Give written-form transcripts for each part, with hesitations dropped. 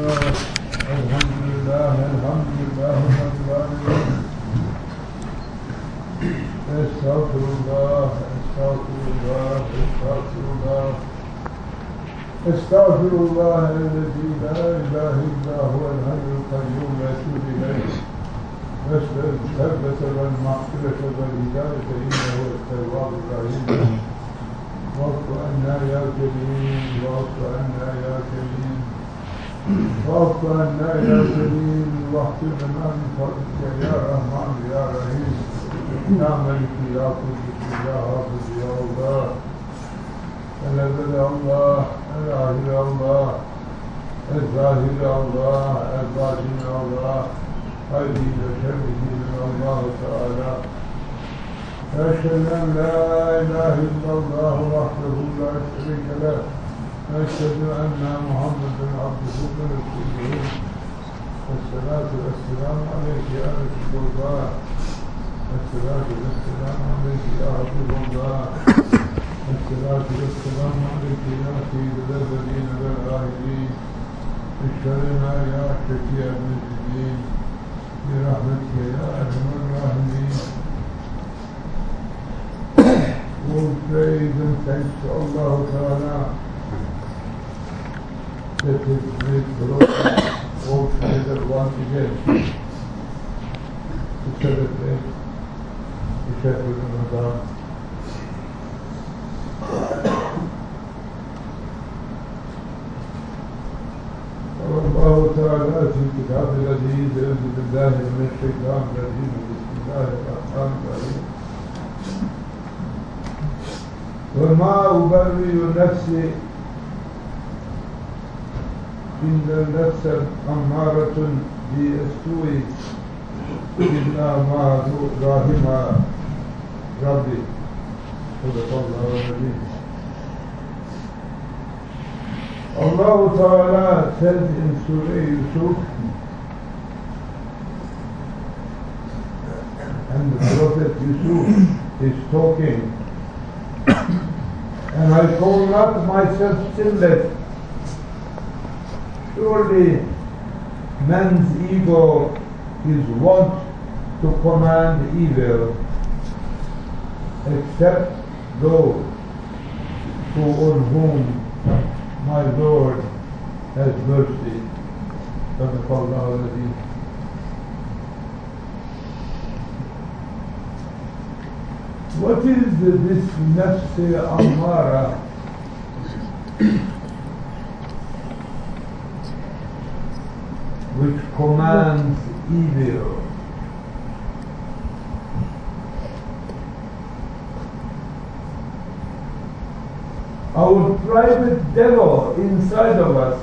Elhamdülillah, elhamdülillah, elhamdülillah. Estağfurullah, estağfurullah, estağfurullah. Estağfurullah, ellezî la ilahe illa huvel hayyul kayyum ve etûbü ileyh. Ves'el tevbete vel mağfirete vel hidâyete innehu ettevvâbur rahîm. Vaffu ennâ ya kerim, vaffu ennâ ya kerim. Vaffu ennâ ya kerim, vaffu ennâ min fadlike ya Rahman ya Rahim. Ya Meliki ya Kudüsü ya Hafız ya Allah. El-Evvel Allah, El-Ahir Allah, El-Zahir Allah, El-Batin Allah, hayri ve şerrihi min Allah-u Teala. Eşhedü en la ilahe illallah vahdehu la şerike leh. Eşhedü enne Muhammeden abduhu ve resuluhu. Esselatu vesselamu aleyke ya Resulullah. Esselatu vesselamu aleyke ya Habibullah. Esselatu vesselamu aleyke ya seyyidel evvelin vel ahirin. Eşherina ya şefi'el müzidin. Bir rahmetke ya erhamer rahimin. All praise and thanks to Allah Ta'ala that has brought us all together once again to celebrate the Shahr Ramadan. Allah Ta'ala في كتاب العزيز أعوذ بالله من الشيطان الرجيم بسم الله الرحمن الرحيم وما أبرئ نفسي إن النفس أمارة بالسوء إلا ما رحم ربي صدق الله العظيم. Allah Ta'ala says in Surah Yusuf, and the Prophet Yusuf is talking, and I call not myself sinless. Surely man's ego is wont to command evil, except those on whom my Lord has mercy. Sadaqallahu al-Azim. What is this nafs ammara? Which commands evil? Our private devil inside of us,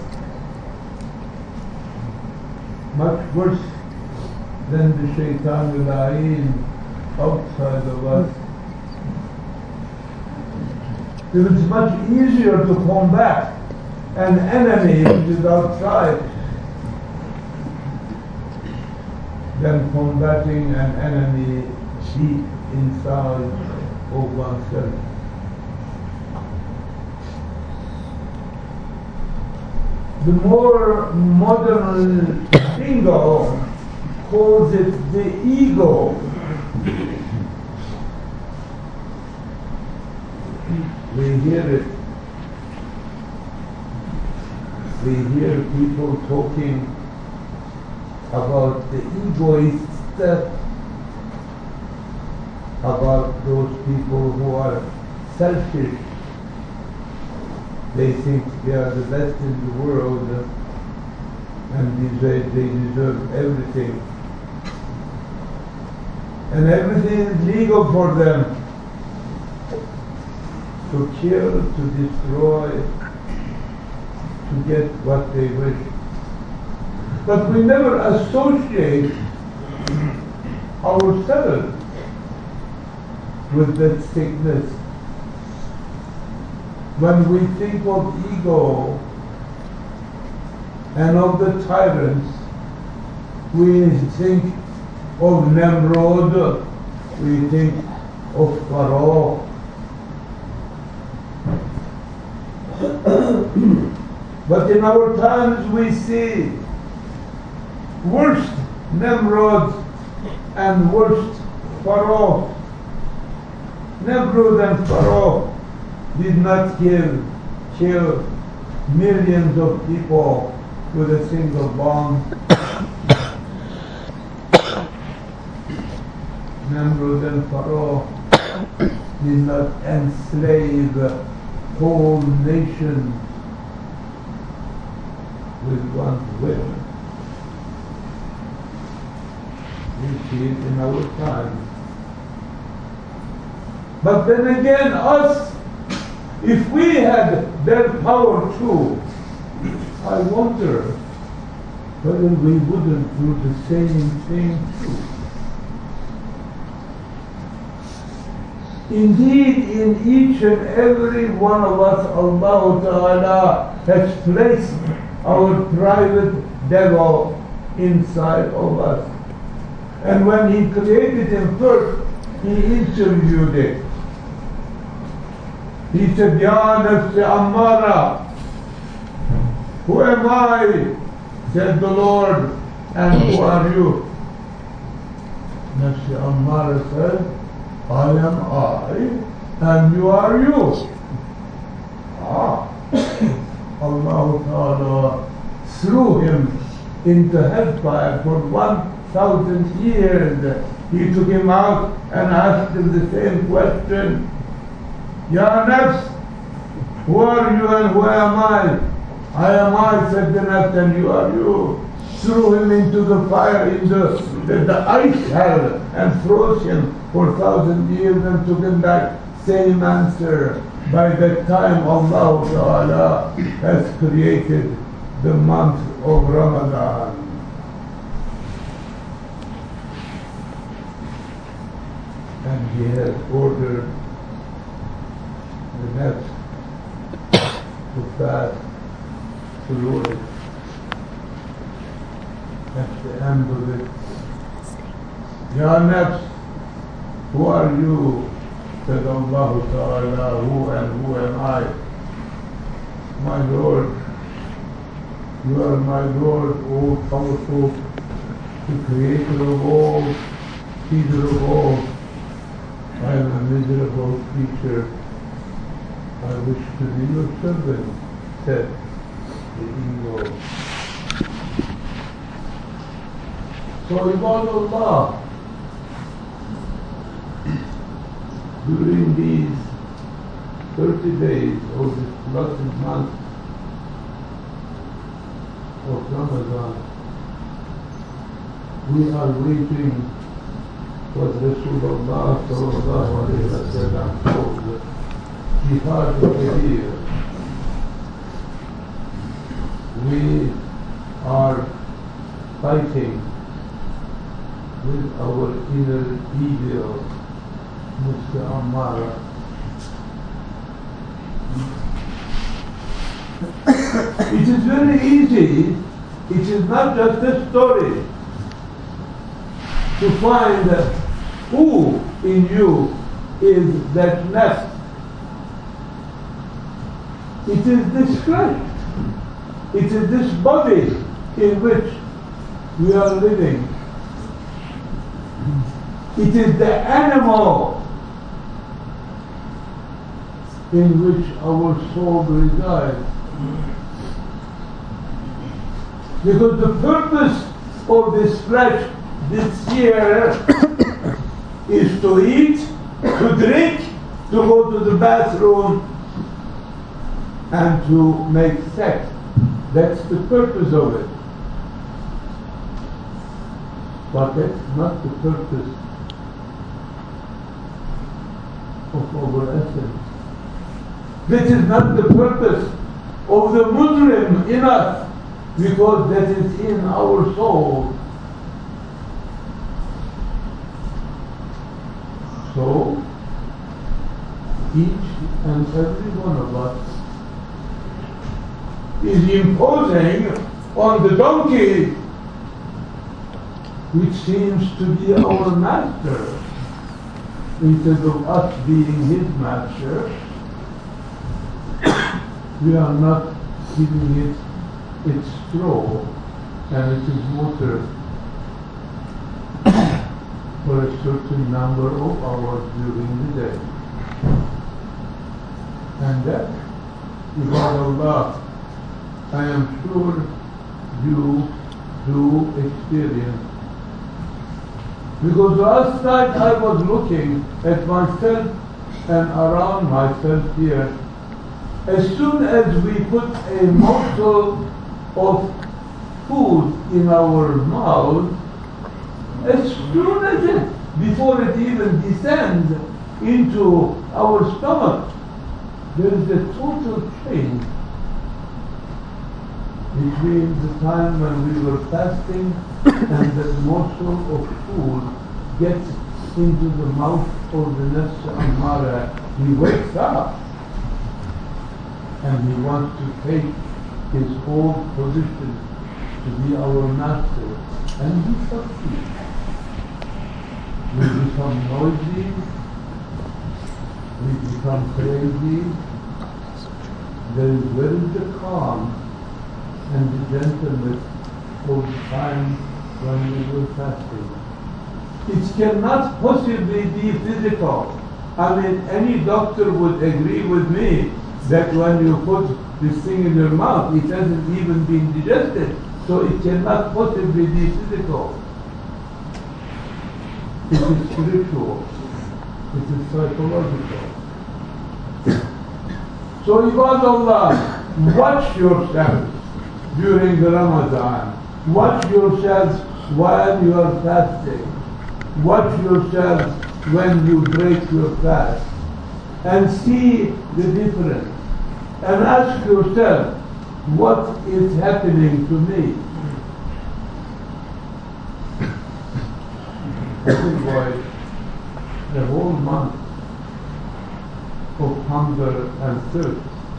much worse than the shaitan al-la'in outside of us. It is much easier to combat an enemy which is outside than combating an enemy deep inside of oneself. The more modern lingo calls it the ego. We hear it. We hear people talking about the egoists, about those people who are selfish. They think they are the best in the world and they deserve everything. And everything is legal for them. To kill, to destroy, to get what they wish. But we never associate ourselves with that sickness. When we think of ego and of the tyrants, we think of Nimrod, we think of Pharaoh. But in our times we see worst Nimrod and worst Pharaoh. Nimrod and Pharaoh did not kill millions of people with a single bomb. Nimrod and Pharaoh did not enslave whole nation with one whip. We see it in our time. But then again, us, if we had their power too, I wonder whether we wouldn't do the same thing too. Indeed, in each and every one of us, Allah Ta'ala has placed our private devil inside of us. And when He created him first, He interviewed it. He said, Ya Nafsi Ammara, who am I? Said the Lord, and who are you? Nafsi Ammara said, I am I, and you are you. Allah Ta'ala threw him into hellfire for 1,000 years. He took him out and asked him the same question. Ya Nafs, who are you and who am I? I am I, said the Nafs, and you are you. Threw him into the fire, into the ice hell, and froze him for 1,000 years and took him back. Same answer. By that time, Allah Ta'ala has created the month of Ramadan. And He has ordered the Nafs to fast through it. At the end of it, Ya Nafs, who are you? Said Allah Ta'ala, who am I? My Lord, you are my Lord, all powerful, the creator of all, feeder of all. I am a miserable creature. I wish to be your servant, said the eagle. So Ibadullah, during these 30 days of this blessed month of Ramadan, we are waiting what Rasulullah sallallahu alayhi wa sallam called Jihad al-Kabir. We are fighting with our inner evil, Nafsi Ammara. It is very easy, it is not just a story, to find who in you is that nafs. It is this flesh, it is this body in which we are living. It is the animal in which our soul resides. Because the purpose of this flesh this year is to eat, to drink, to go to the bathroom, and to make sex. That's the purpose of it. But that's not the purpose of our essence. This is not the purpose of the Muslim in us, because that is in our soul. So, each and every one of us is imposing on the donkey, which seems to be our master, instead of us being his master. We are not giving it it's straw and it is water for a certain number of hours during the day. And that, Ibadallah, I am sure you do experience. Because last night I was looking at myself and around myself here. As soon as we put a morsel of food in our mouth, as soon as it, before it even descends into our stomach, there is a total change between the time when we were fasting and the morsel of food gets into the mouth of the Nafs Ammara. He wakes up and he wants to take his old position to be our master, and he succeeds. We become noisy, we become crazy. There is the calm and the gentleness of the time when we were fasting. It cannot possibly be physical. I mean, any doctor would agree with me that when you put this thing in your mouth, it hasn't even been digested, so it cannot possibly be physical. It is spiritual. It is psychological. So, Ibadallah, watch yourselves during the Ramadan. Watch yourselves while you are fasting. Watch yourselves when you break your fast. And see the difference. And ask yourself, what is happening to me? This is why the whole month of hunger and thirst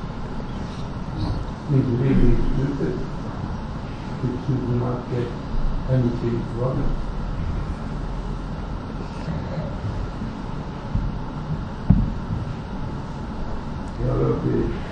is really stupid if you do not get anything from it. Ya Rabbi,